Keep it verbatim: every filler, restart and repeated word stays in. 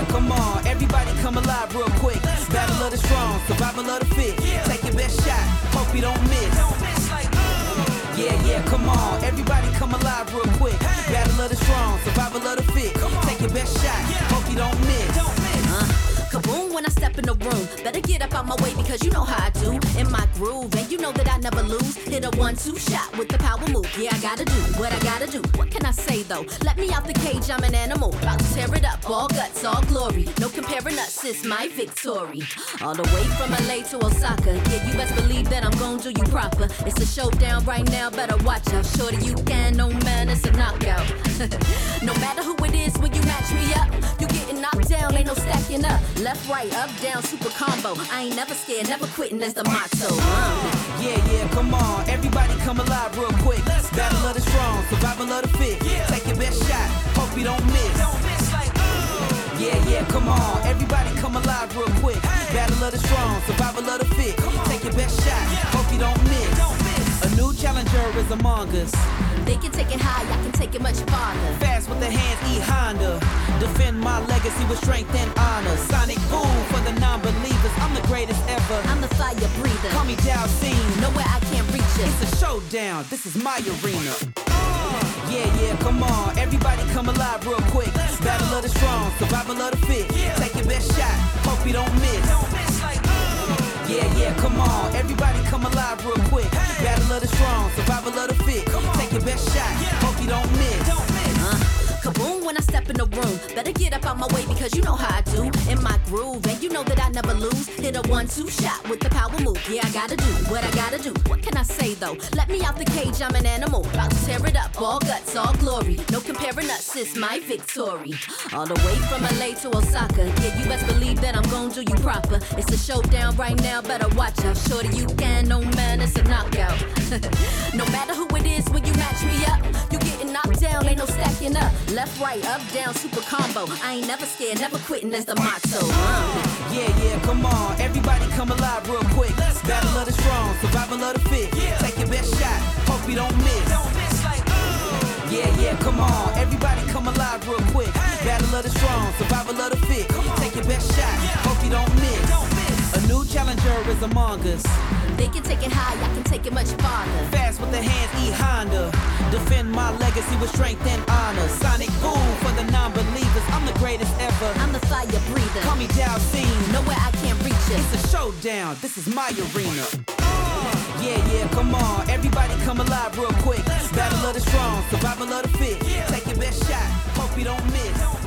yeah, come on, everybody come alive real quick. Battle of the strong, survival of the fit. Take your best shot, hope you don't miss. Yeah, yeah, come on, everybody come alive real quick. Battle of the strong, survival of the fit. Take your best shot, hope you don't miss. Uh, kaboom when I step in the room. Better get up out my way because you know how I do. In my groove, and you know that I never lose. Hit a one-two shot with the power move. Yeah, I gotta do what I gotta do. What can I say though? Let me out the cage, I'm an animal. About to tear it up, all guts, all glory. No comparing us, it's my victory. All the way from L A to Osaka. Yeah, you best believe that I'm gon' do you proper. It's a showdown right now, better watch out. Shorty, you can, no man, it's a knockout. No matter who it is, when you match me up, you getting knocked down, ain't no stacking up. Left, right, up, down, super combo. I ain't never scared, never quitting, that's the motto. Uh. Yeah, yeah, come on, everybody come alive real quick. Battle of the strong, survival of the fit. Take your best shot, hope you don't miss. Yeah, yeah, come on, everybody come alive real quick. Battle of the strong, survival of the fit. Take your best shot, hope you don't miss. A new challenger is among us. They can take it high, I can take it much farther. Fast with the hands, E Honda. Defend my legacy with strength and honor. Sonic boom for the non-believers. I'm the greatest ever. I'm the fire breather. Call me Dowsing. Nowhere I can't reach it. It's a showdown. This is my arena. Yeah, yeah, come on. Everybody come alive real quick. Battle of the strong, survival of the fit. Take your best shot. Hope you don't miss. Yeah, yeah, come on, everybody come alive real quick. Battle of the strong, survival of the fit. Take your best shot, hope you don't miss. Uh, kaboom when I step in the room. Better get up out my way because you know how I do. In my groove, and you know that I never lose. Hit a one-two shot with the power move. Yeah, I gotta do what I gotta do. What can I say though? Let me out the cage, I'm an animal. About to tear it up, all guts, all glory. No comparing us, it's my victory. All the way from L A to Osaka. Yeah, you best believe that I'm gon' do you proper. It's a showdown right now, better watch out. Shorty, you can, no man, it's a knockout. No matter who it is, when you match me up, you getting knocked down, ain't no stacking up. Left, right, up, down, super combo. I ain't never scared, never quitting, that's the motto. Uh. Yeah, yeah, come on, everybody come alive real quick. Battle of the strong, survival of the fit. Take your best shot, hope you don't miss. Yeah, yeah, come on, everybody come alive real quick. Battle of the strong, survival of the fit. Take your best shot, hope you don't miss. A new challenger is among us. They can take it high, I can take it much farther. Fast with the hands, E Honda. Defend my legacy with strength and honor. Sonic boom for the non-believers. I'm the greatest ever. I'm the fire breather. Call me Dowsing. Nowhere I can't reach it. It's a showdown. This is my arena. Yeah, yeah, come on, everybody come alive real quick. Battle of the strong, survival of the fit. Take your best shot, hope you don't miss.